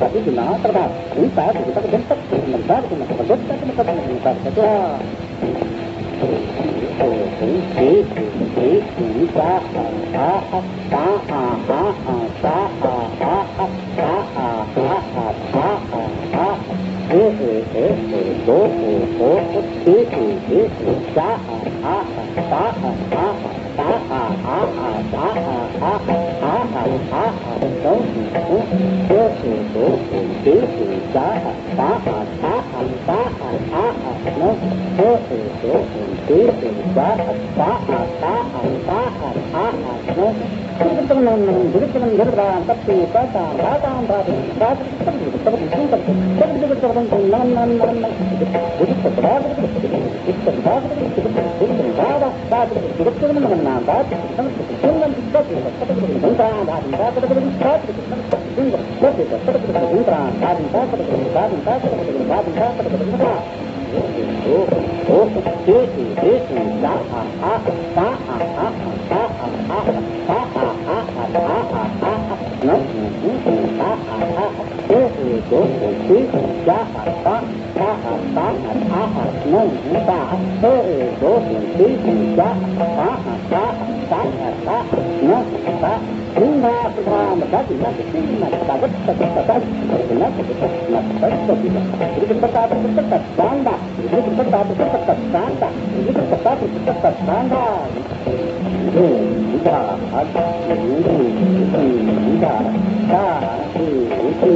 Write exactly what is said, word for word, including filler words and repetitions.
itu guna terhadap ini saya kita bentuk mentar kita bentuk kita kita mentar kita ini ini sa a a sa a a a sa a a a sa a a a sa a a e e e e do o o e e e sa a a sa a a sa a a a sa a a a a a do o o e do o e e sa a sa a sa a sa a a no o e do o e e sa a sa a sa a sa a a no teman-teman jadi teman-teman berang tapi kata kata berarti berarti seperti itu seperti itu seperti itu nan nan nan nan jadi sebenarnya itu sebenarnya itu sebenarnya saat itu itu teman-teman nampak dengan seperti itu seperti itu tentang dan dan seperti itu seperti itu seperti itu seperti itu seperti itu tentang dan dan seperti itu dan dan seperti itu dan dan seperti itu tentang oh oh itu itu sa a a sa a a sa a a sa a a sa a a no sa a a itu itu itu sa a sa sa a sa a a no sa itu itu itu sa a a sa sa a sa no sa Hingga setelah menjadi nanti kita dapat tetap benar tetap tetap jadi tetap tetap standar jadi tetap tetap standar jadi tetap tetap standar itu tidak ada ini ini tidak ada itu